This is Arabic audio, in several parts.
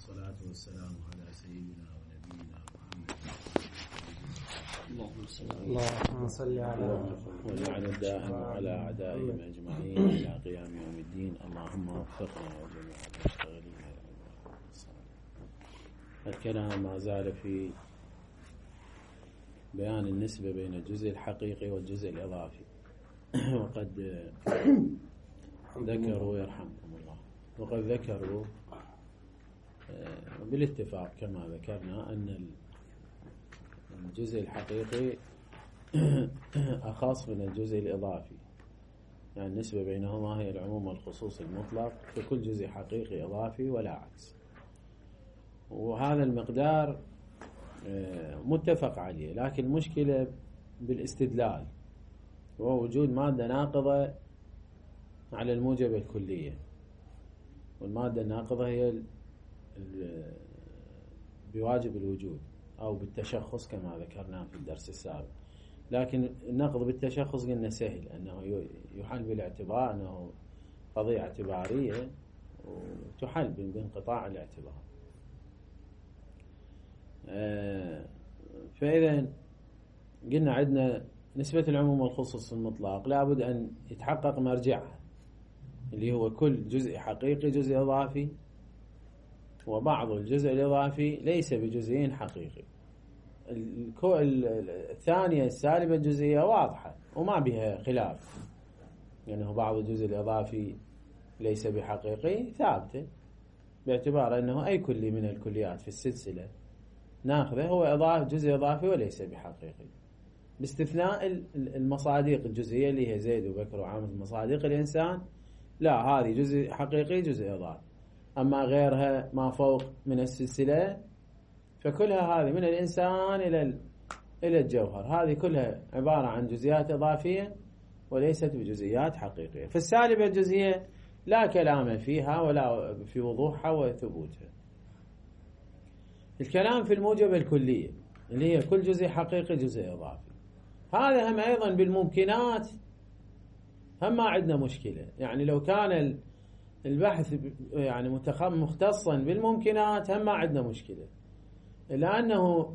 والصلاة والسلام على سيدنا ونبينا محمد. اللهم صل على ولعن الدائم على أعدائهم أجمعين إلى قيام يوم الدين. اللهم وفقنا وجميع المشتغلين. الكلام ما زال في بيان النسبة بين الجزء الحقيقي والجزء الإضافي، وقد ذكروا يرحمكم الله، وقد ذكروا بالاتفاق كما ذكرنا أن الجزء الحقيقي أخص من الجزء الإضافي، يعني النسبة بينهما هي العموم والخصوص المطلق، فكل جزء حقيقي إضافي ولا عكس. وهذا المقدار متفق عليه، لكن المشكلة بالاستدلال، وهو وجود مادة ناقضة على الموجبة الكلية، والمادة الناقضة هي بواجب الوجود أو بالتشخص كما ذكرنا في الدرس السابق. لكن النقض بالتشخص قلنا سهل، أنه يحل بالاعتبار، أنه قضية اعتبارية وتحل بانقطاع الاعتبار. فإذا قلنا عندنا نسبة العموم والخصوص المطلق لابد أن يتحقق مرجعها، اللي هو كل جزء حقيقي جزء إضافي، وبعض الجزء الإضافي ليس بجزئين حقيقي. الثانية السالبة الجزئية واضحة وما بها خلاف، يعني بعض الجزء الإضافي ليس بحقيقي ثابتة، باعتبار أنه أي كلي من الكليات في السلسلة ناخذه هو جزء إضافي وليس بحقيقي، باستثناء المصادق الجزئية اللي هي زيد وبكر وعامر. مصادق الإنسان لا، هذه جزء حقيقي جزء إضافي. أما غيرها ما فوق من السلسلة فكلها هذه من الإنسان إلى الجوهر، هذه كلها عبارة عن جزئيات إضافية وليست بجزئيات حقيقية. فالسالبة الجزئية لا كلام فيها ولا في وضوحها وثبوتها. الكلام في الموجبة الكلية اللي هي كل جزء حقيقي جزء إضافي، هذا هم أيضا بالممكنات هم ما عندنا مشكلة. يعني لو كان البحث يعني مختصا بالممكنات هم ما عندنا مشكلة، إلا أنه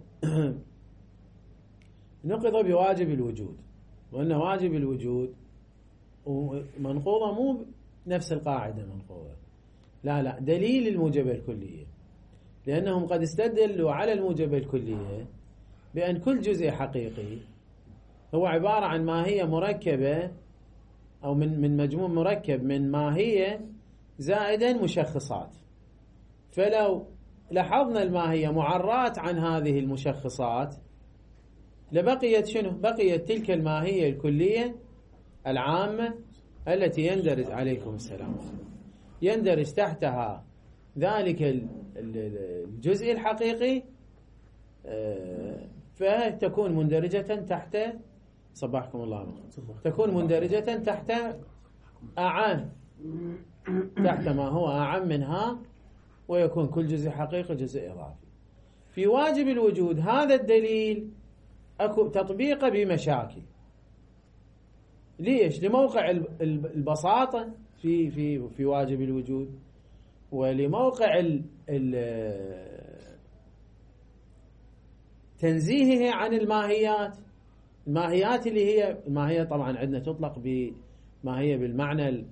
نقض بواجب الوجود، وأن واجب الوجود ومنقوضة مو نفس القاعدة منقوضة، لا دليل الموجبة الكلية، لأنهم قد استدلوا على الموجبة الكلية بأن كل جزء حقيقي هو عبارة عن ماهية مركبة أو من مجموع مركب من ماهية زائدا مشخصات. فلو لاحظنا الماهية معرات عن هذه المشخصات لبقيت شنو؟ بقيت تلك الماهية الكلية العامة التي يندرج عليكم السلام يندرج تحتها ذلك الجزء الحقيقي، فتكون مندرجة تحت صباحكم الله بالخير، تكون مندرجة تحت أعم، تحت ما هو أعم منها، ويكون كل جزء حقيقي جزء إضافي. في واجب الوجود هذا الدليل أكو تطبيقه بمشاكل. ليش؟ لموقع البساطة في واجب الوجود، ولموقع تنزيهه عن الماهيات اللي هي الماهية طبعا عندنا تطلق بماهية بالمعنى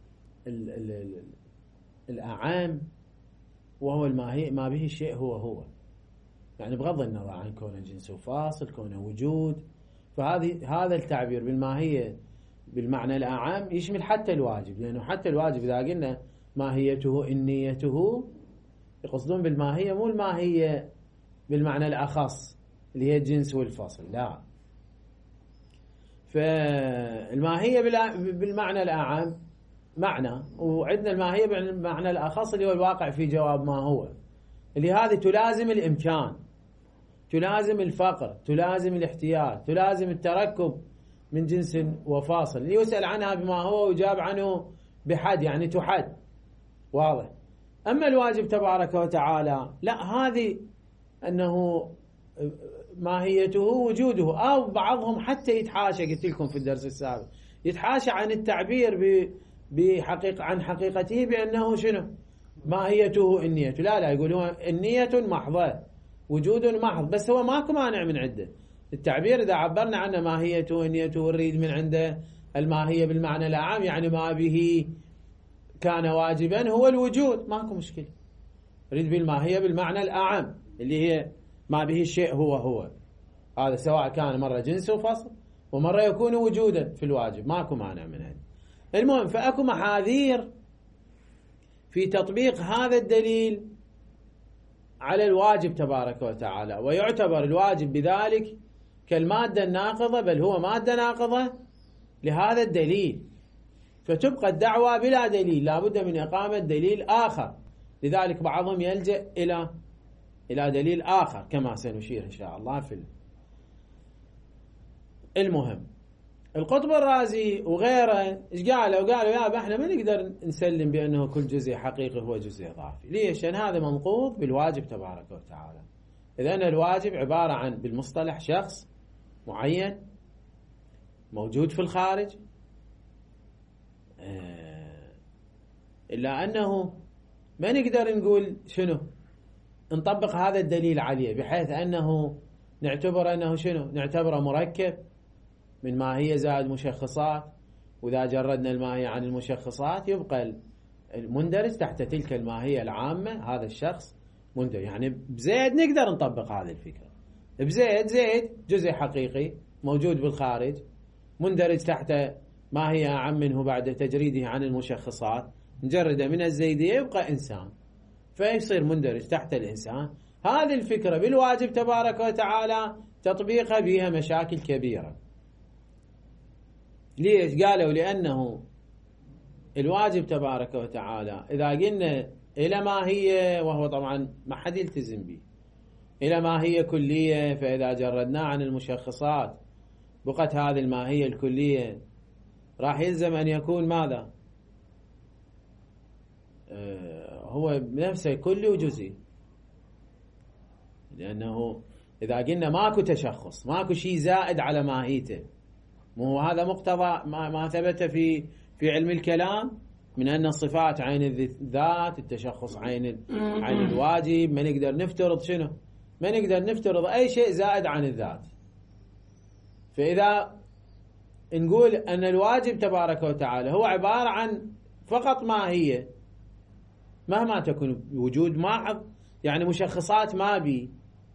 الأعام، وهو الماهية ما به الشيء هو، يعني بغض النظر عن كونه جنس وفاصل، كونه وجود. هذا التعبير بالماهية بالمعنى الأعام يشمل حتى الواجب، لأنه حتى الواجب إذا قلنا ماهيته إنيته يقصدون بالماهية مو الماهية بالمعنى الأخص اللي هي الجنس والفصل، لا. فالماهية بالمعنى الأعام معنى، وعندنا الماهية بالمعنى الأخص اللي هو الواقع في جواب ما هو، اللي هذه تلازم الإمكان، تلازم الفقر، تلازم الاحتياج، تلازم التركب من جنس وفاصل، اللي يسأل عنها بما هو ويجاب عنه بحد، يعني تحد، واضح. أما الواجب تبارك وتعالى لا، هذه أنه ماهيته وجوده، أو بعضهم حتى يتحاشى، قلت لكم في الدرس السابق، يتحاشى عن التعبير عن حقيقته بأنه شنو؟ ماهيته النية، لا يقول هو النية محضة، وجود محض، بس هو ماكو مانع من عنده. التعبير إذا عبرنا عنه ماهيته النية ونريد من عنده الماهية بالمعنى العام، يعني ما به كان واجبا هو الوجود، ماكو مشكلة. نريد بالماهية بالمعنى الأعم اللي هي ما به الشيء هو هذا، سواء كان مرة جنس وفصل ومرة يكون وجودا في الواجب، ماكو مانع من هذا. المهم، فأكو محاذير في تطبيق هذا الدليل على الواجب تبارك وتعالى، ويعتبر الواجب بذلك كالمادة الناقضة، بل هو مادة ناقضة لهذا الدليل، فتبقى الدعوة بلا دليل، لا بد من إقامة دليل آخر. لذلك بعضهم يلجأ إلى دليل آخر كما سنشير إن شاء الله في المهم. القطب الرازي وغيره ايش قالوا يا احنا ما نقدر نسلم بأنه كل جزء حقيقي هو جزء إضافي. ليش؟ لأن هذا منقوض بالواجب تبارك وتعالى. إذا الواجب عبارة عن بالمصطلح شخص معين موجود في الخارج، إلا أنه ما نقدر نقول شنو نطبق هذا الدليل عليه، بحيث أنه نعتبر أنه شنو، نعتبره مركب من ماهية زائد مشخصات، وإذا جردنا الماهية عن المشخصات يبقى المندرج تحت تلك الماهية العامة هذا الشخص مندرج. يعني بزيد نقدر نطبق هذه الفكرة، زيد جزء حقيقي موجود بالخارج مندرج تحت ماهية أعم منه بعد تجريده عن المشخصات، نجرده من الزيدية يبقى إنسان، فيصير مندرج تحت الإنسان. هذه الفكرة بالواجب تبارك وتعالى تطبيقها بها مشاكل كبيرة. ليش؟ قالوا لأنه الواجب تبارك وتعالى إذا قلنا إلى ماهية، وهو طبعا ما حد يلتزم به، إلى ماهية كلية، فإذا جردناه عن المشخصات بقت هذه الماهية الكلية، راح يلزم أن يكون ماذا؟ هو بنفسه كلي وجزئي، لأنه إذا قلنا ماكو تشخص، ماكو شيء زائد على ماهيته، مو هذا مقتضى ما ثبت في علم الكلام من أن الصفات عين الذات، التشخص عين الواجب. ما نقدر نفترض شنو؟ ما نقدر نفترض أي شيء زائد عن الذات. فإذا نقول أن الواجب تبارك وتعالى هو عبارة عن فقط ماهية، مهما تكون وجود محض، يعني مشخصات ما بي،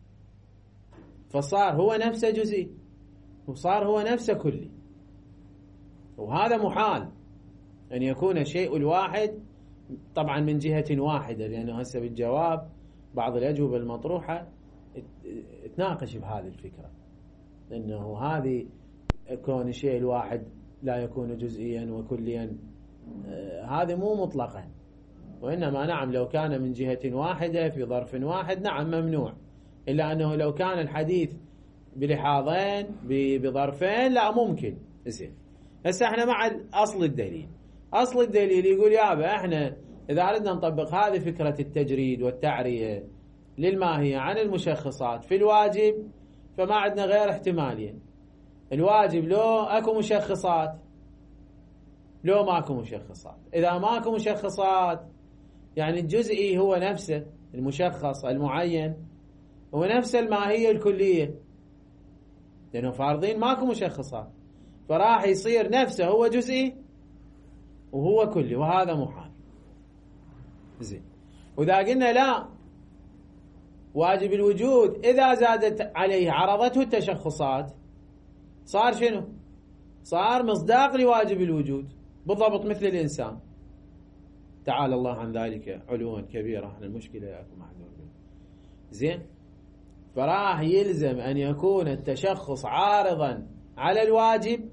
فصار هو نفسه جزئي وصار هو نفسه كلي، وهذا محال أن يكون الشيء الواحد طبعا من جهة واحدة، لأنه هسه بالجواب بعض الأجوبة المطروحة تناقش بهذه الفكرة، أنه هذه كون الشيء الواحد لا يكون جزئيا وكليا، هذا مو مطلقا، وإنما نعم لو كان من جهة واحدة في ظرف واحد نعم ممنوع، إلا أنه لو كان الحديث بلحاظين بظرفين لا ممكن. زين، هسه احنا مع أصل الدليل. أصل الدليل يقول يابا احنا إذا أردنا نطبق هذه فكرة التجريد والتعرية للماهية عن المشخصات في الواجب، فما عندنا غير احتمالين. الواجب لو أكو مشخصات، لو ماكو مشخصات. إذا ماكو مشخصات يعني الجزئي هو نفسه المشخص المعين، هو نفس الماهية الكلية، لأنه فارضين ماكو مشخصات، فراح يصير نفسه هو جزئي وهو كلي، وهذا محال. زين، وإذا قلنا لا، واجب الوجود إذا زادت عليه عرضته التشخصات صار شنو؟ صار مصداق لواجب الوجود بالضبط مثل الإنسان، تعالى الله عن ذلك علوا كبيرا، عن المشكلة أكو معذور. زين، فراح يلزم أن يكون التشخص عارضا على الواجب،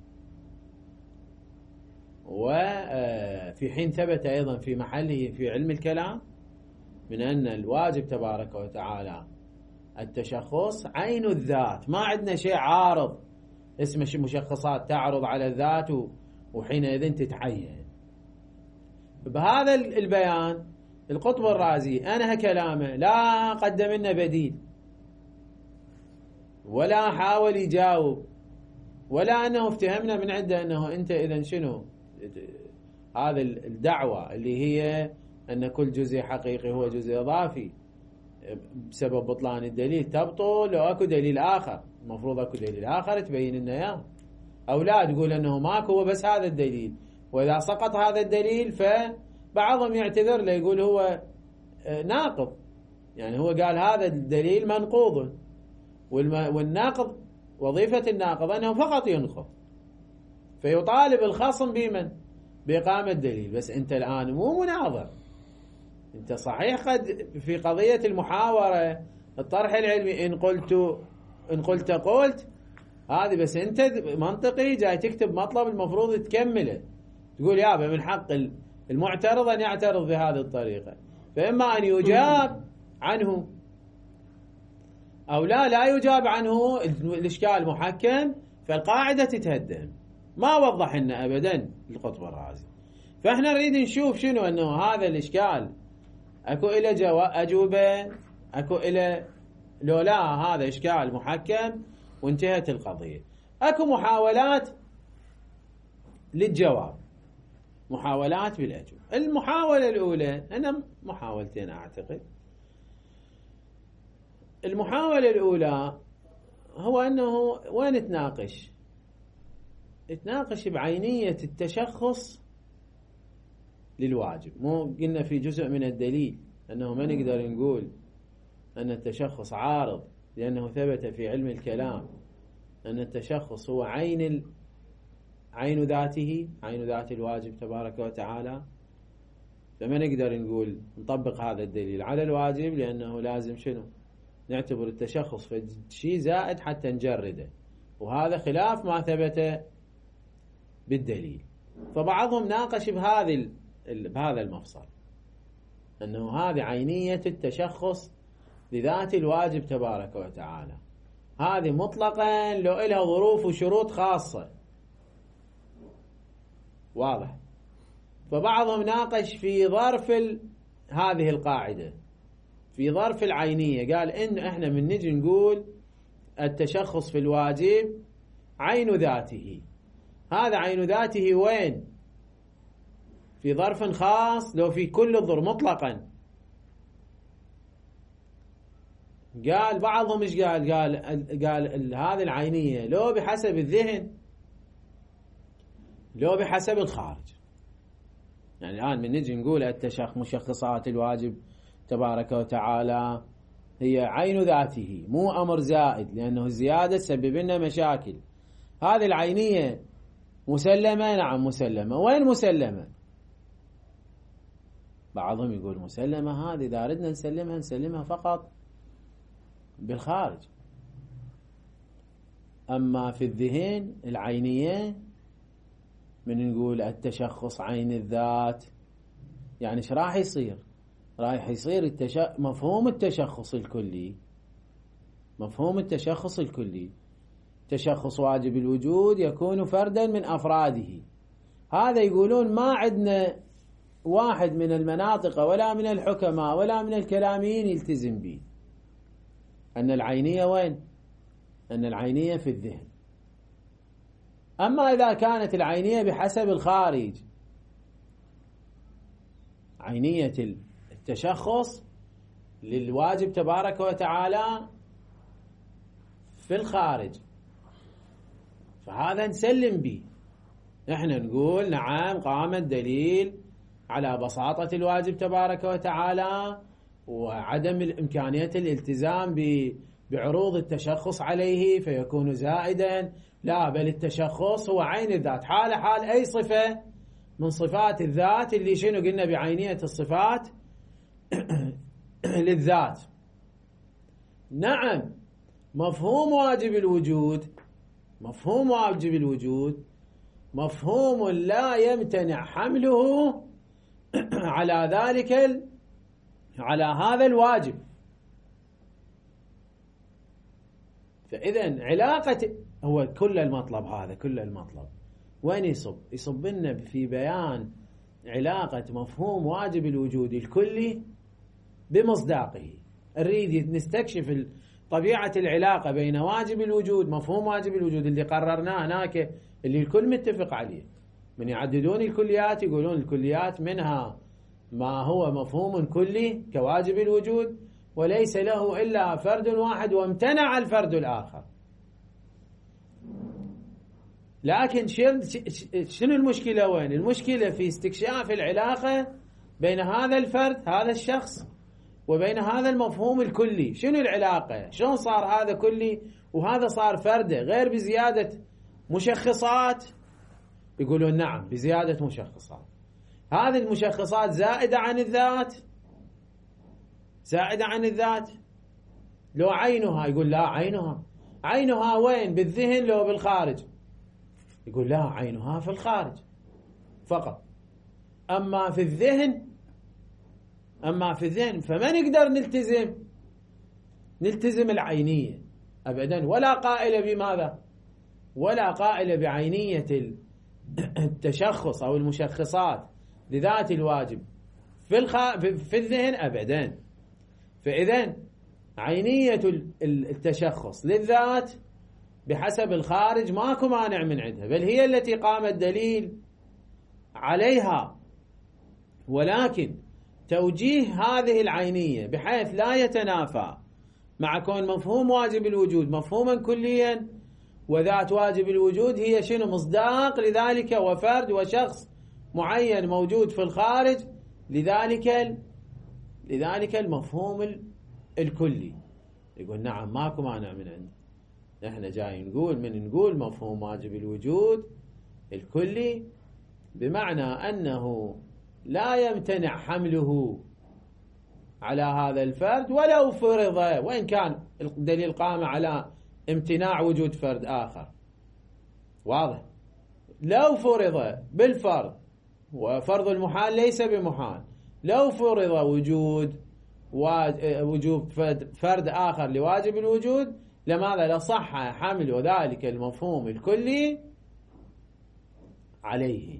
وفي حين ثبت أيضا في محله في علم الكلام من أن الواجب تبارك وتعالى التشخص عين الذات، ما عندنا شيء عارض اسمه مشخصات تعرض على الذات وحينئذ تتعين. بهذا البيان القطب الرازي أنهى كلامه، لا قدم لنا بديل ولا حاول يجاوب، ولا أنه افتهمنا من عنده أنه أنت إذن شنو هذا الدعوة اللي هي أن كل جزء حقيقي هو جزء إضافي بسبب بطلان الدليل، تبطل لو أكو دليل آخر. المفروض أكو دليل آخر تبين لنا إياه، أو لا تقول أنه ماكو هو بس هذا الدليل، وإذا سقط هذا الدليل فبعضهم يعتذر له يقول هو ناقض، يعني هو قال هذا الدليل منقوض، والناقض وظيفة الناقض أنه فقط ينقض، فيطالب الخصم بمن؟ بإقامة دليل. بس أنت الآن مو مناظر، أنت صحيح قد في قضية المحاورة الطرح العلمي إن قلت قلت هذه، بس أنت منطقي جاي تكتب مطلب المفروض تكمله، تقول يابا من حق المعترض أن يعترض بهذه الطريقة، فإما أن يجاب عنه أو لا يجاب عنه، الإشكال محكم، فالقاعدة تتهدم. ما وضح لنا أبدا القطب الرازي، فإحنا نريد نشوف شنو أنه هذا الإشكال أكو إلى أجوبة، أكو إلى لو لا هذا إشكال محكم وانتهت القضية. أكو محاولات للجواب، محاولات بالأجوبة. المحاولة الأولى، أنا محاولتين أعتقد. المحاولة الأولى هو أنه وين تناقش بعينية التشخص للواجب. مو قلنا في جزء من الدليل أنه ما نقدر نقول أن التشخص عارض، لأنه ثبت في علم الكلام أن التشخص هو عين ذاته، عين ذات الواجب تبارك وتعالى. فما نقدر نقول نطبق هذا الدليل على الواجب، لأنه لازم شنو؟ نعتبر التشخص شيء زائد حتى نجرده، وهذا خلاف ما ثبت بالدليل. فبعضهم ناقش بهذا المفصل أنه هذه عينية التشخص لذات الواجب تبارك وتعالى، هذه مطلقا لو إلها ظروف وشروط خاصة، واضح. فبعضهم ناقش في ظرف هذه القاعدة، في ظرف العينية، قال إن إحنا من نجي نقول التشخص في الواجب عين ذاته، هذا عين ذاته وين؟ في ظرف خاص لو في كل الظروف مطلقا. قال بعضهم إيش قال هذه العينية لو بحسب الذهن، لو بحسب الخارج. يعني الآن من نجي نقول مشخصات الواجب تبارك وتعالى هي عين ذاته، مو أمر زائد، لأنه الزيادة تسبب لنا مشاكل. هذه العينية مسلمة؟ نعم مسلمة. وين مسلمة؟ بعضهم يقول مسلمة هذه إذا أردنا نسلمها فقط بالخارج، أما في الذهن العينية من نقول التشخص عين الذات، يعني ايش راح يصير؟ راح يصير مفهوم التشخص الكلي، مفهوم التشخص الكلي، تشخص واجب الوجود يكون فردا من أفراده. هذا يقولون ما عندنا واحد من المناطق ولا من الحكماء ولا من الكلاميين يلتزم به. أن العينية وين؟ أن العينية في الذهن. أما إذا كانت العينية بحسب الخارج، عينية التشخص للواجب تبارك وتعالى في الخارج، فهذا نسلم به. نحن نقول نعم قام الدليل على بساطة الواجب تبارك وتعالى وعدم إمكانية الالتزام بعروض التشخص عليه فيكون زائدا. لا، بل التشخص هو عين الذات، حال أي صفة من صفات الذات اللي شنو قلنا بعينية الصفات للذات. نعم مفهوم واجب الوجود، مفهوم واجب الوجود مفهوم لا يمتنع حمله على ذلك على هذا الواجب. فإذا علاقة هو كل المطلب، هذا كل المطلب وين يصب لنا في بيان علاقة مفهوم واجب الوجود الكلي بمصداقه. نريد نستكشف طبيعة العلاقة بين واجب الوجود، مفهوم واجب الوجود اللي قررناه هناك، اللي الكل متفق عليه. من يعددون الكليات يقولون الكليات منها ما هو مفهوم كلي كواجب الوجود وليس له إلا فرد واحد وامتنع الفرد الآخر. لكن شنو المشكلة وين؟ المشكلة في استكشاف العلاقة بين هذا الفرد هذا الشخص وبين هذا المفهوم الكلي. شنو العلاقة؟ شلون صار هذا كلي وهذا صار فرده؟ غير بزيادة مشخصات؟ يقولون نعم بزيادة مشخصات. هذه المشخصات زائدة عن الذات، زائدة عن الذات. لو عينها، يقول لا عينها وين؟ بالذهن لو بالخارج؟ يقول لا عينها في الخارج فقط. أما في الذهن فما نقدر نلتزم العينية أبدا، ولا قائل بماذا؟ ولا قائل بعينية التشخص أو المشخصات لذات الواجب في الذهن أبدا. فإذن عينية التشخص للذات بحسب الخارج ماكو مانع من عندها، بل هي التي قام الدليل عليها. ولكن توجيه هذه العينية بحيث لا يتنافى مع كون مفهوم واجب الوجود مفهوما كليا، وذات واجب الوجود هي شنو؟ مصداق لذلك وفرد وشخص معين موجود في الخارج لذلك المفهوم الكلي. يقول نعم ماكو مانع من عنده. نحن جاي نقول مفهوم واجب الوجود الكلي بمعنى أنه لا يمتنع حمله على هذا الفرد ولو فرض، وإن كان الدليل قام على امتناع وجود فرد آخر. واضح؟ لو فرض بالفرض، وفرض المحال ليس بمحال، لو فرض وجوب فرد آخر لواجب الوجود لماذا؟ لصح حمل ذلك المفهوم الكلي عليه.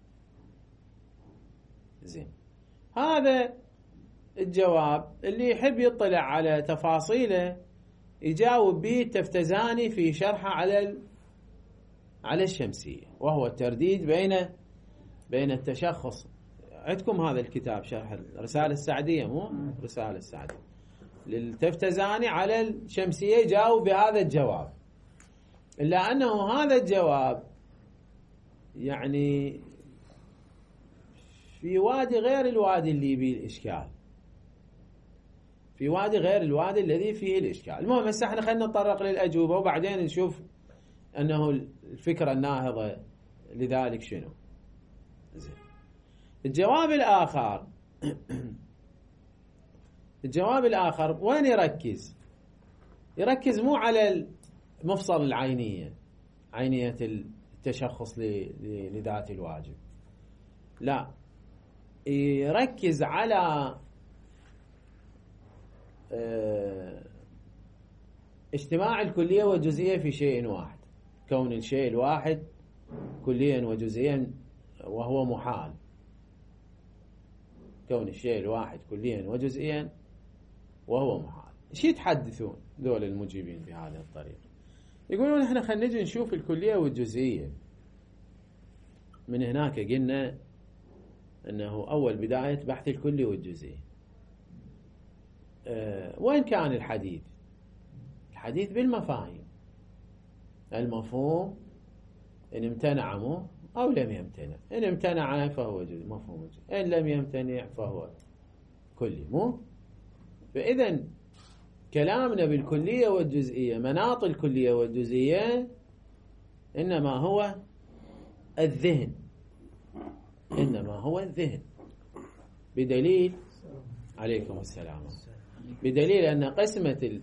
زين، هذا الجواب اللي يحب يطلع على تفاصيله يجاوب به التفتزاني في شرحه على الشمسية، وهو الترديد بين التشخص. عندكم هذا الكتاب شرح الرسالة السعدية، مو رسالة السعدية للتفتزاني على الشمسية، يجاوب بهذا الجواب. إلا أنه هذا الجواب يعني في وادي غير الوادي اللي به الإشكال، في وادي غير الوادي الذي فيه الإشكال. المهم هسه احنا خلينا نتطرق للأجوبة وبعدين نشوف أنه الفكرة الناهضة لذلك شنو. زين، الجواب الآخر وين يركز مو على المفصل العينية، عينية التشخص لذات الواجب، لا، يركز على اجتماع الكلية والجزئية في شيء واحد، كون الشيء الواحد كليا وجزئيا وهو محال، كون الشيء الواحد كليا وجزئيا وهو محال. ايش يتحدثون ذول المجيبين بهذه الطريقة؟ يقولون احنا خلينا نجي نشوف الكلية والجزئية. من هناك قلنا انه اول بداية بحث الكلي والجزئي. وين كان الحديث بالمفاهيم. المفهوم ان امتنع او لم يمتنع، ان امتنع فهو مفهوم جزئي، ان لم يمتنع فهو كلي، مو؟ فاذا كلامنا بالكلية والجزئية، مناط الكلية والجزئية انما هو الذهن، بدليل عليكم السلام، بدليل أن قسمة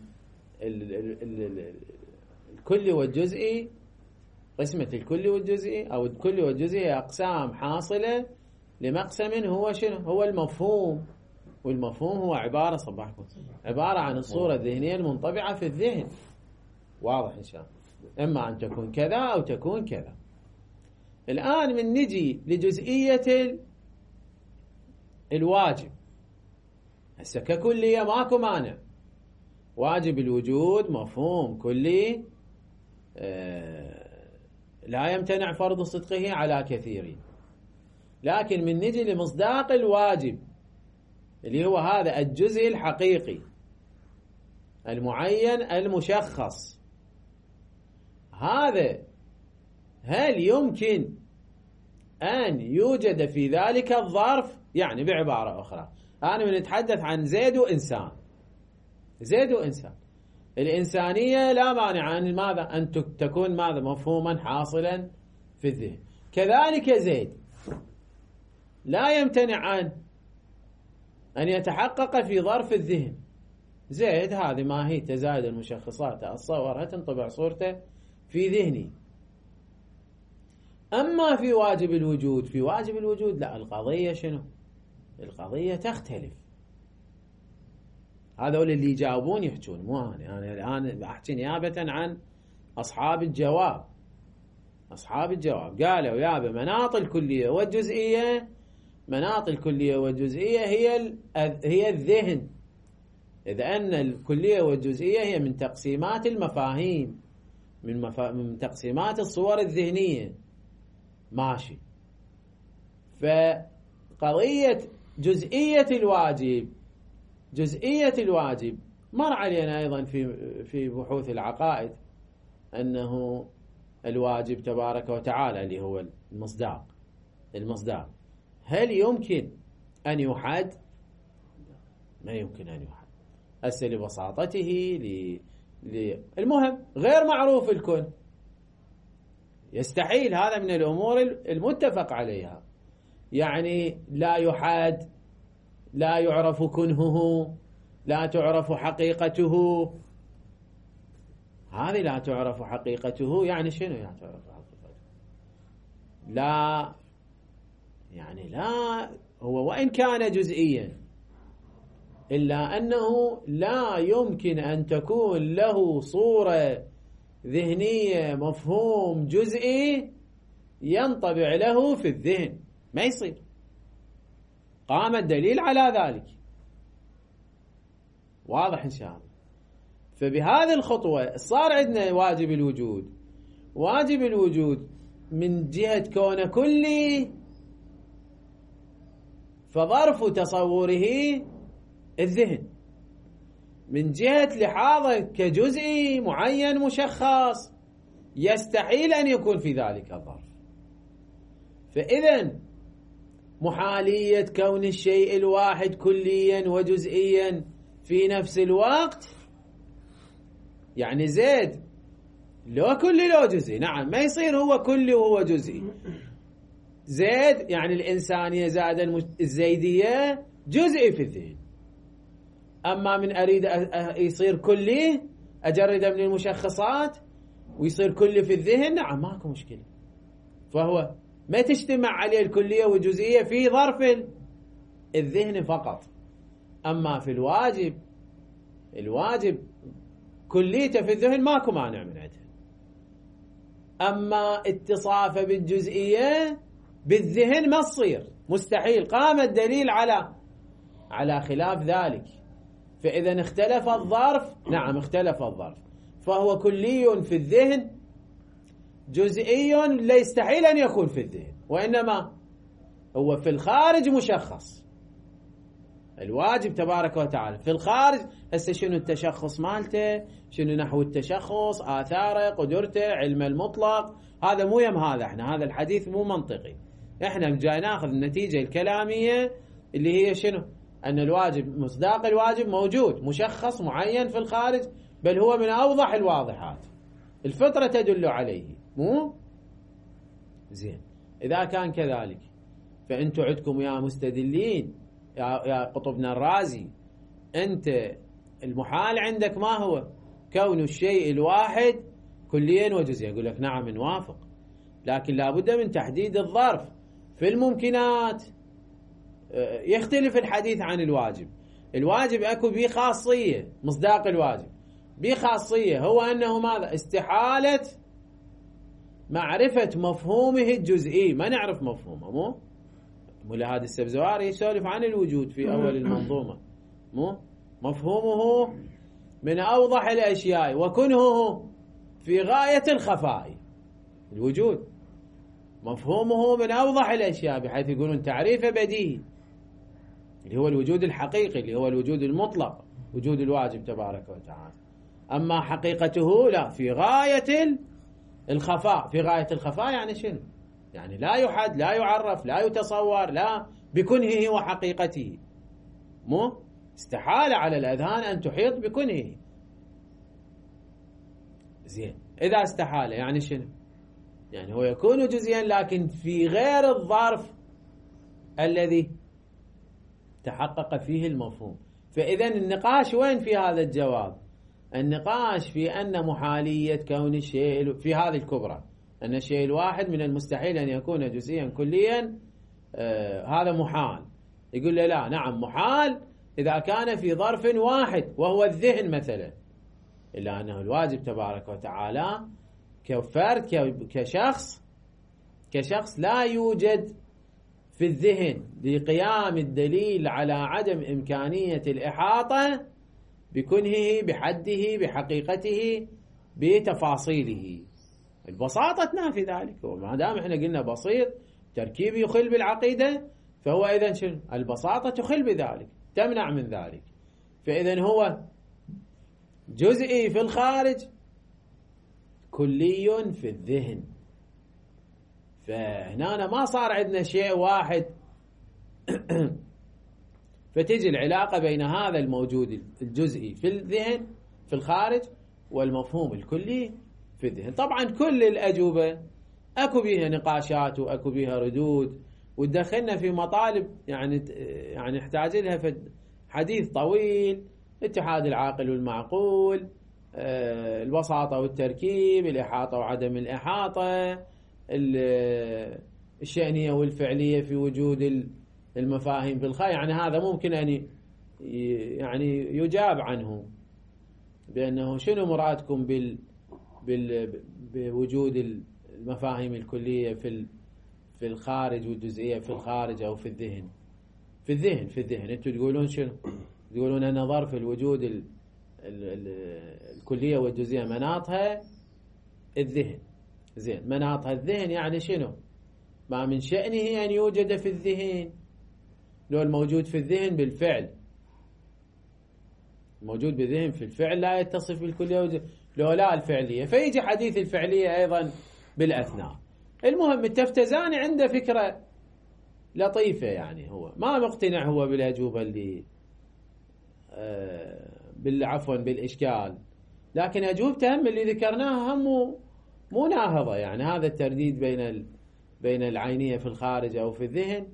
الكل والجزئي، قسمة الكل والجزئي أو الكل والجزئي أقسام حاصلة لمقسم هو شنو؟ هو المفهوم. والمفهوم هو عبارة عن الصورة الذهنية المنطبعة في الذهن. واضح إن شاء الله، إما أن تكون كذا أو تكون كذا. الآن من نجي لجزئية الواجب، هسه ككلية ماكو مانع، واجب الوجود مفهوم كلي لا يمتنع فرض صدقه على كثيرين. لكن من نجي لمصداق الواجب اللي هو هذا الجزء الحقيقي المعين المشخص، هذا هل يمكن أن يوجد في ذلك الظرف؟ يعني بعبارة أخرى، أنا بنتحدث عن زيد وإنسان، زيد وإنسان، الإنسانية لا مانع أن ماذا؟ أن تكون ماذا؟ مفهوما حاصلا في الذهن. كذلك زيد لا يمتنع أن يتحقق في ظرف الذهن. زيد هذه ماهيته زائد المشخصات، أتصورها تنطبع صورته في ذهني. أما في واجب الوجود، في واجب الوجود لا، القضية شنو؟ القضية تختلف. هذول اللي يجاوبون يحجون، مو أنا الآن أحكي نيابة عن أصحاب الجواب. أصحاب الجواب قالوا يابا مناط الكلية والجزئية، مناط الكلية والجزئية هي الذهن، إذ أن الكلية والجزئية هي من تقسيمات المفاهيم، من تقسيمات الصور الذهنية. ماشي. فقضية جزئية الواجب مر علينا أيضا في بحوث العقائد أنه الواجب تبارك وتعالى اللي هو المصداق هل يمكن أن يحد؟ ما يمكن أن يحد. هسه لبساطته المهم غير معروف الكن، يستحيل، هذا من الأمور المتفق عليها، يعني لا يحد، لا يعرف كنهه، لا تعرف حقيقته. هذه لا تعرف حقيقته يعني شنو؟ يعني تعرف حقيقته لا، يعني لا، هو وإن كان جزئيا إلا أنه لا يمكن أن تكون له صورة ذهنية، مفهوم جزئي ينطبع له في الذهن، ما يصير. قام الدليل على ذلك، واضح إن شاء الله. فبهذه الخطوة صار عندنا واجب الوجود. واجب الوجود من جهة كونه كلي، فظرف تصوره الذهن، من جهة لحاظه كجزئي معين مشخص يستحيل أن يكون في ذلك الظرف. فإذن محالية كون الشيء الواحد كليا وجزئيا في نفس الوقت، يعني زيد لو كلي لو جزئي، نعم ما يصير هو كلي وهو جزئي. زيد يعني الإنسانية زائد الزيدية جزئي في الذهن. أما من أريد يصير كلي، أجرده من المشخصات ويصير كلي في الذهن، نعم ماكو مشكلة. فهو ما تجتمع عليه الكلية والجزئية في ظرف الذهن فقط. أما في الواجب كليته في الذهن ماكو مانع من عندها. أما اتصافه بالجزئية بالذهن ما تصير، مستحيل. قام الدليل على خلاف ذلك. فإذا اختلف الظرف، نعم اختلف الظرف، فهو كلي في الذهن، جزئي لا يستحيل أن يكون في الذهن، وإنما هو في الخارج مشخص. الواجب تبارك وتعالى في الخارج. هسه شنو التشخص مالته؟ شنو نحو التشخص؟ آثاره، قدرته، علم المطلق. هذا مو يم هذا، احنا هذا الحديث مو منطقي. احنا جاي ناخذ النتيجة الكلامية اللي هي شنو؟ أن الواجب، مصداق الواجب موجود مشخص معين في الخارج، بل هو من أوضح الواضحات، الفطرة تدل عليه. مو زين؟ إذا كان كذلك فأنتم عندكم يا مستدلين يا قطبنا الرازي، أنت المحال عندك ما هو؟ كون الشيء الواحد كليا وجزئيا. يقول لك نعم نوافق، لكن لابد من تحديد الظرف. في الممكنات يختلف الحديث عن الواجب. الواجب أكو بيه خاصية، مصداق الواجب بيه خاصية، هو أنه ماذا؟ استحالة معرفة مفهومه الجزئي، ما نعرف مفهومه. مو لهذا السبزواري يسولف عن الوجود في أول المنظومة. مو مفهومه من أوضح الأشياء وكنهه في غاية الخفاء. الوجود مفهومه من أوضح الأشياء، بحيث يقولون تعريفه بديهي. اللي هو الوجود الحقيقي، اللي هو الوجود المطلق، وجود الواجب تبارك وتعالى. أما حقيقته لا، في غاية الخفاء. في غاية الخفاء يعني شنو؟ يعني لا يحد، لا يعرف، لا يتصور، لا بكنهه وحقيقته. مو استحال على الأذهان أن تحيط بكنهه. زين، إذا استحال يعني شنو؟ يعني هو يكون جزئيا لكن في غير الظرف الذي تحقق فيه المفهوم. فإذا النقاش وين في هذا الجواب؟ النقاش في أن محالية كون الشيء في هذه الكبرى، أن الشيء الواحد من المستحيل أن يكون جزئيا كليا، هذا محال. يقول له لا، نعم محال إذا كان في ظرف واحد وهو الذهن مثلا، إلا أنه الواجب تبارك وتعالى كفرد كشخص لا يوجد في الذهن لقيام الدليل على عدم إمكانية الإحاطة بكنهه، بحده، بحقيقته، بتفاصيله. البساطة تنافي ذلك. وما دام احنا قلنا بسيط تركيب يخل بالعقيدة، فهو إذن شنو؟ البساطة تخل بذلك، تمنع من ذلك. فإذن هو جزئي في الخارج، كلي في الذهن. فهنا ما صار عندنا شيء واحد فتجي العلاقة بين هذا الموجود الجزئي في الذهن في الخارج والمفهوم الكلي في الذهن. طبعا كل الأجوبة أكو بها نقاشات وأكو بها ردود، وتدخلنا في مطالب يعني يحتاج لها في حديث طويل: اتحاد العاقل والمعقول، البساطة والتركيب، الإحاطة وعدم الإحاطة، الشأنية والفعلية في وجود المفاهيم في الخارج. يعني هذا ممكن أن يعني يجاب عنه بأنه شنو مرادكم بوجود المفاهيم الكلية في الخارج والجزئية في الخارج أو في الذهن. في الذهن أنتم تقولون شنو؟ تقولون أن ظرف الوجود الكلية والجزئية مناطها الذهن. زين، مناطها الذهن يعني شنو؟ ما من شأنه أن يوجد في الذهن. لو الموجود في الذهن بالفعل، موجود بالذهن في الفعل لا يتصف بالكلية، لو لا الفعلية، فيجي حديث الفعلية أيضا بالأثناء. المهم التفتزاني عنده فكرة لطيفة، يعني هو ما مقتنع هو بالأجوبة اللي عفوا بالإشكال، لكن أجوبته هم اللي ذكرناها هم مو ناهضة. يعني هذا الترديد بين العينية في الخارج أو في الذهن،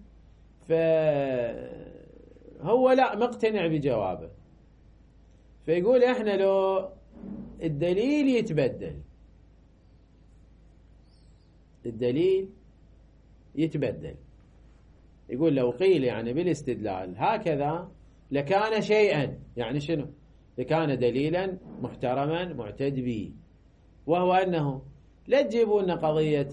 فهو لا مقتنع بجوابه. فيقول احنا لو الدليل يتبدل، يقول لو قيل يعني بالاستدلال هكذا لكان شيئا، يعني شنو؟ لكان دليلا محترما معتد به، وهو أنه لا تجيبوا لنا قضية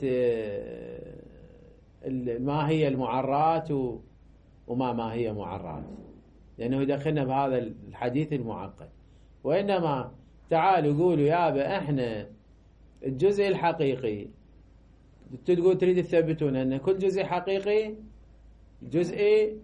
ما هي المعرات وما هي معرات، لأنه يدخلنا بهذا الحديث المعقد. وإنما تعالوا قولوا يابا احنا الجزء الحقيقي، تقول تريد تثبتون أن كل جزء حقيقي جزء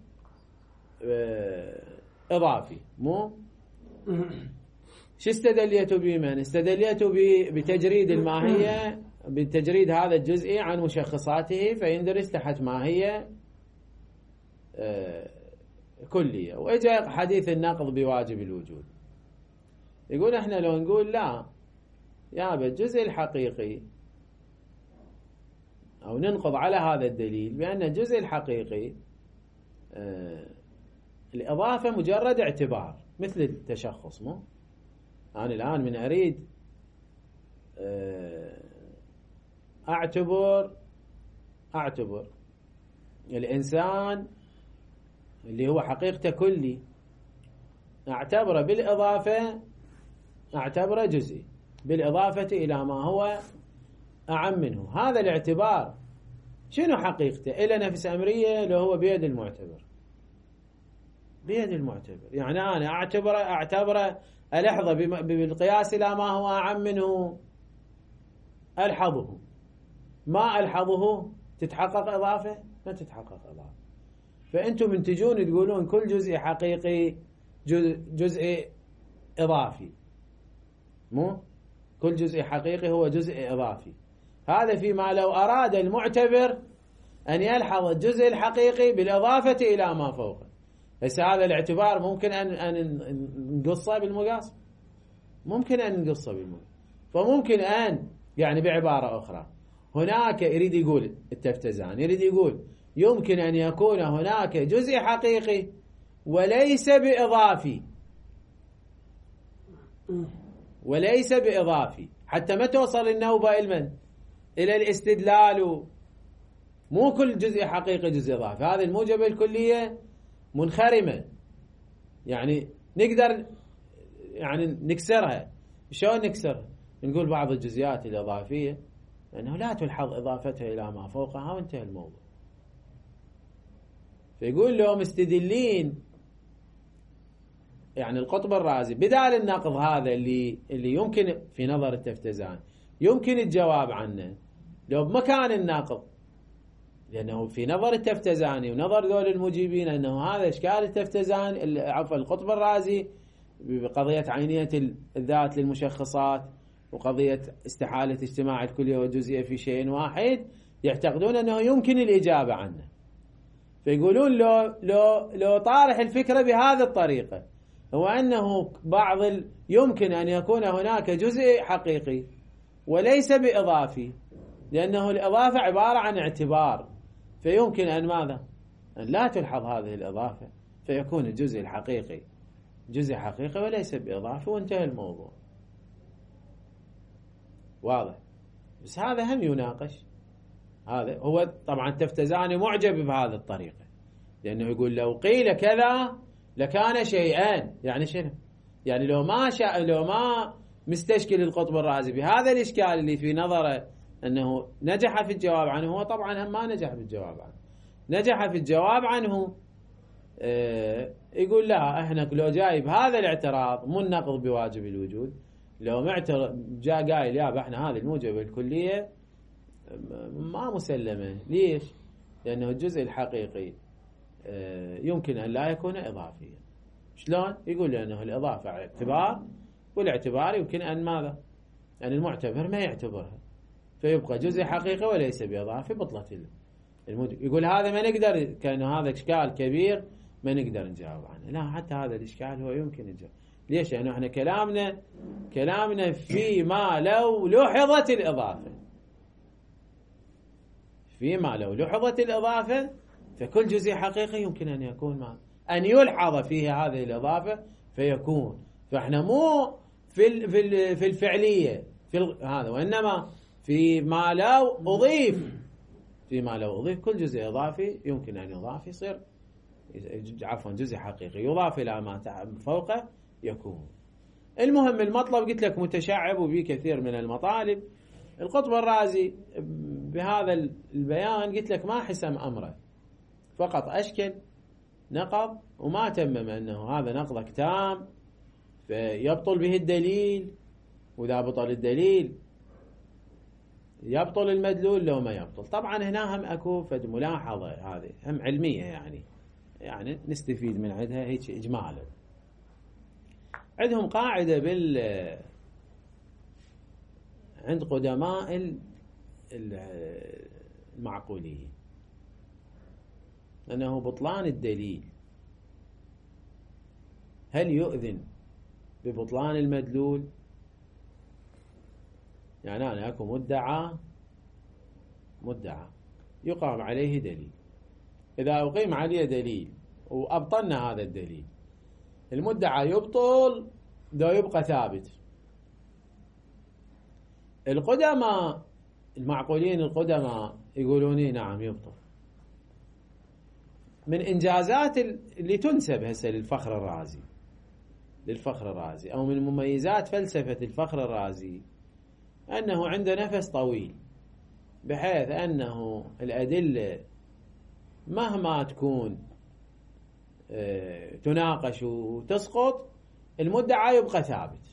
إضافي، مو شو استدليتوا به؟ من استدليتوا بتجريد الماهية، بتجريد هذا الجزء عن مشخصاته فيندرس تحت ماهية كلية. وإجا حديث النقض بواجب الوجود، يقول احنا لو نقول لا يابا الجزء الحقيقي، أو ننقض على هذا الدليل بأن الجزء الحقيقي الإضافة مجرد اعتبار مثل التشخص. مو أنا الآن من أريد أعتبر الإنسان اللي هو حقيقته كلي، أعتبره بالإضافة، أعتبره جزئي بالإضافة إلى ما هو أعم منه. هذا الاعتبار شنو حقيقته؟ إلى نفس أمرية لو هو بيد المعتبر، يعني أنا أعتبره ألحظة بالقياس إلى ما هو أعم منه، ألحظه، ما ألحظه تتحقق إضافة؟ ما تتحقق إضافة. فأنتم من تجون تقولون كل جزء حقيقي جزء إضافي، مو كل جزء حقيقي هو جزء إضافي. هذا فيما لو أراد المعتبر أن يلحظ الجزء الحقيقي بالإضافة إلى ما فوقه. بس هذا الاعتبار ممكن أن نقصه بالمقاس، ممكن أن نقصه بالمقاس. فممكن أن يعني بعبارة أخرى هناك يريد يقول التفتزاني يريد يقول يمكن أن يكون هناك جزء حقيقي وليس بإضافي، وليس بإضافي، حتى ما توصل النوبة إلى الاستدلال. مو كل جزء حقيقي جزء إضافي، هذه الموجبة الكلية منخرمة، يعني نقدر يعني نكسرها. شلون نكسرها؟ نقول بعض الجزئيات الإضافية لأنه لا تلحظ إضافتها إلى ما فوقها وانتهى الموضوع. فيقول لهم مستدلين يعني القطب الرازي بدال النقض هذا اللي يمكن في نظر التفتزاني يمكن الجواب عنه لو بمكان النقض، لأنه في نظر التفتزاني ونظر ذول المجيبين أنه هذا إشكال التفتزاني عفوا القطب الرازي بقضية عينية الذات للمشخصات وقضية استحالة اجتماع الكلية والجزئية في شيء واحد، يعتقدون أنه يمكن الإجابة عنه. فيقولون لو طارح الفكرة بهذه الطريقة، هو أنه يمكن أن يكون هناك جزء حقيقي وليس بإضافي، لأنه الإضافة عبارة عن اعتبار، فيمكن أن ماذا؟ أن لا تلحظ هذه الإضافة، فيكون الجزء الحقيقي جزء حقيقي وليس بإضافة وانتهى الموضوع. واضح؟ بس هذا هم يناقش. هذا هو طبعا التفتزاني معجب بهذه الطريقة، لأنه يقول لو قيل كذا لكان شيئان. يعني شنو؟ يعني لو ما مستشكل القطب الرازي بهذا الإشكال اللي في نظره أنه نجح في الجواب عنه، هو طبعا هم ما نجح في الجواب عنه، نجح في الجواب عنه. يقول لا، احنا لو جايب هذا الاعتراض مو النقض بواجب الوجود، لو جاء قايل يا احنا هذه الموجبة الكلية ما مسلمة. ليش؟ لأنه الجزء الحقيقي يمكن أن لا يكون إضافيا. شلون؟ يقول لأنه الإضافة اعتبار، والاعتبار يمكن أن ماذا؟ يعني المعتبر ما يعتبرها، فيبقى جزء حقيقي وليس بإضافي، بطلت يقول هذا ما نقدر، كأنه هذا إشكال كبير ما نقدر نجاوب عنه. لا، حتى هذا الإشكال هو يمكن نجاوب. ليش؟ لأنه احنا كلامنا فيما لو لحظت الإضافة، فيما لو لحظت الإضافة فكل جزء حقيقي يمكن أن يكون أن يلحظ فيه هذه الإضافة فيكون. فإحنا مو في الفعلية هذا، وإنما فيما لو أضيف، فيما لو أضيف كل جزء إضافي يمكن أن يضاف يصير عفوا جزء حقيقي يضاف إلى ما فوقه يكون. المهم المطلب قلت لك متشعب وفي كثير من المطالب. القطب الرازي بهذا البيان قلت لك ما حسم أمره، فقط أشكل نقض وما تمم أنه هذا نقضك تام فيبطل به الدليل، وإذا بطل الدليل يبطل المدلول لو ما يبطل. طبعا هنا هم أكو فد ملاحظة هذه هم علمية، يعني نستفيد من عندها هيك إجمالا. عندهم قاعدة عند قدماء المعقولين أنه بطلان الدليل هل يؤذن ببطلان المدلول؟ يعني أنا أكو مدعى يقام عليه دليل، إذا أقيم عليه دليل وأبطلنا هذا الدليل المدعى يبطل ده يبقى ثابت. القدماء المعقولين القدماء يقولون نعم يبطل. من إنجازات اللي تنسب هسه للفخر الرازي أو من مميزات فلسفة الفخر الرازي أنه عنده نفس طويل، بحيث أنه الأدلة مهما تكون تناقش وتسقط المدعى يبقى ثابت،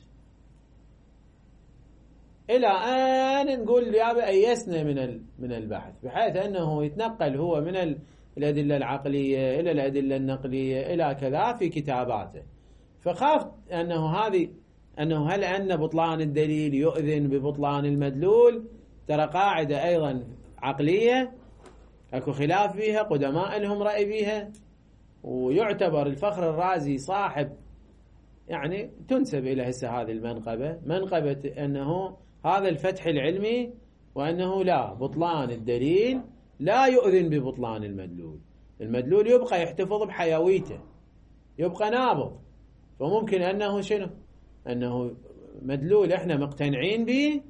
إلى أن نقول يا أيسنا من البحث، بحيث أنه يتنقل هو من الأدلة العقلية إلى الأدلة النقلية إلى كذا في كتاباته. فخاف أنه هل أن بطلان الدليل يؤذن ببطلان المدلول؟ ترى قاعدة أيضا عقلية أكو خلاف فيها، قدماء لهم رأي فيها، ويعتبر الفخر الرازي صاحب يعني تنسب إلى هسه هذه المنقبة، منقبة أنه هذا الفتح العلمي، وأنه لا، بطلان الدليل لا يؤذن ببطلان المدلول. المدلول يبقى يحتفظ بحيويته، يبقى نابض. فممكن أنه شنو؟ أنه مدلول إحنا مقتنعين به.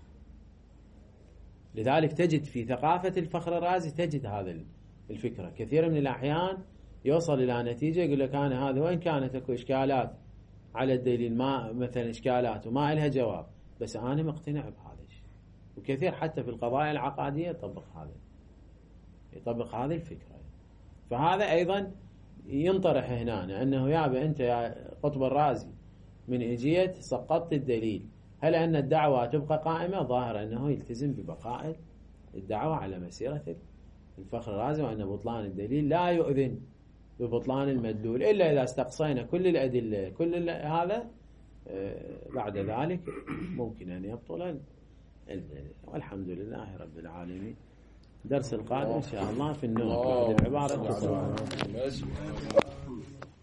لذلك تجد في ثقافة الفخر الرازي تجد هذا الفكرة كثير من الأحيان يوصل إلى نتيجة يقول لك أنا هذا وإن كانت أكو إشكالات على الدليل، ما مثلا إشكالات وما لها جواب، بس أنا مقتنع بهذا الشيء. وكثير حتى في القضايا العقادية يطبق هذه الفكرة. فهذا أيضا ينطرح هنا أنه يابا أنت يا قطب الرازي من إجيت سقطت الدليل، هل أن الدعوة تبقى قائمة؟ ظاهر أنه يلتزم ببقاء الدعوة على مسيرة الفخر الرازي، وأن بطلان الدليل لا يؤذن ببطلان المدلول إلا إذا استقصينا كل الأدلة كل هذا، بعد ذلك ممكن أن يبطل الدليل. والحمد لله رب العالمين. درس القادم إن شاء الله في النوم، العبارة